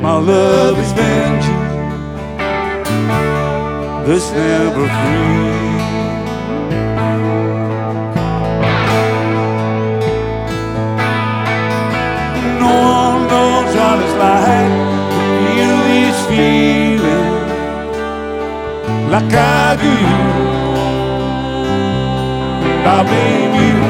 My love is vengeance that's never free. No one knows what it's like to feel this feeling like I do. I blame you